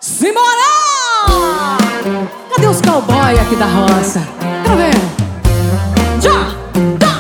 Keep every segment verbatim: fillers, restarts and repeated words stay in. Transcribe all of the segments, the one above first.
Simbora! Cadê os cowboy aqui da roça? Quero ver. Já! Tá!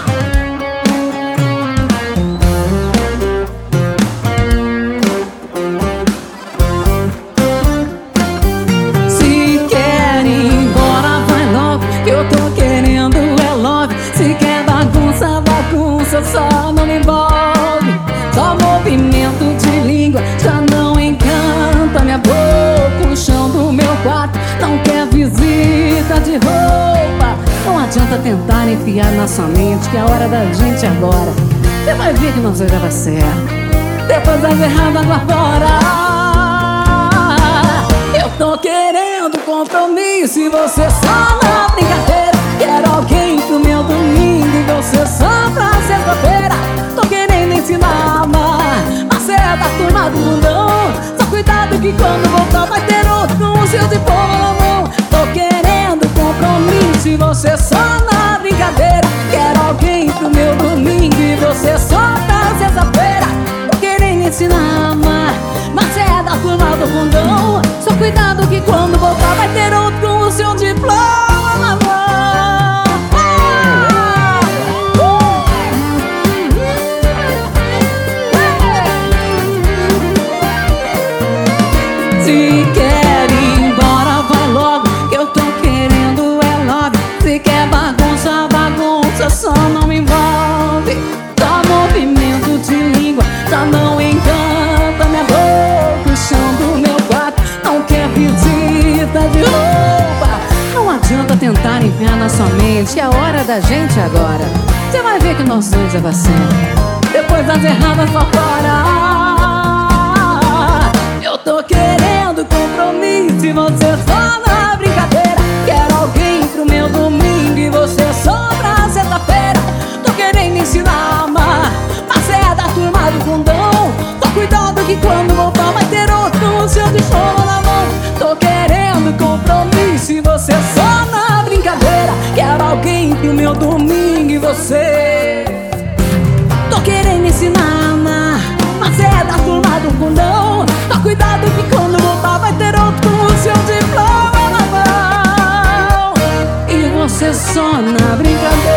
Se quer ir embora, vai logo, que eu tô querendo é love. Se quer bagunça, bagunça, só não me envolve. Só movimento de língua já não encanta minha boca. O chão do meu quarto não quer visita de roupa. Não adianta tentar enfiar na sua mente que é a hora da gente agora. Você vai ver que não vai dar certo depois das erradas lá fora. Eu tô querendo compromisso e você só na brincadeira. Quero alguém pro meu domingo e você só pra sexta-feira. Tô querendo ensinar a amar, mas é da turma do mundão. Só cuidado que quando voltar vai ter outro com o seu diploma na mão. Tô querendo compromisso e você só na brincadeira. Quero alguém pro meu domingo e você só pra sexta-feira. Tô querendo ensinar a amar, mas é da turma do mundão. Só cuidado que quando voltar vai ter outro com o seu diploma na mão. Se quer ir embora, vai logo, que eu tô querendo é love. Se quer bagunça, bagunça, só não me envolve. Só movimento de língua já não encanta minha boca. O chão do meu quarto não quer visita de roupa. Não adianta tentar enfiar na sua mente que é a hora da gente agora. Você vai ver que nós dois é vacina depois das erradas lá fora. Eu tô querendo compromisso e você só na brincadeira. Quero alguém pro meu domingo e você só pra sexta-feira. Tô querendo ensinar a amar, mas é da turma do fundão. Só cuidado que quando voltar vai ter outro com o seu diploma na mão. Tô querendo compromisso e você só na brincadeira. Quero alguém pro meu domingo e você. Tô querendo ensinar a amar, mas é da turma do fundão. Só cuidado que quando voltar vai ter outro com o seu diploma na mão. E você só na brincadeira.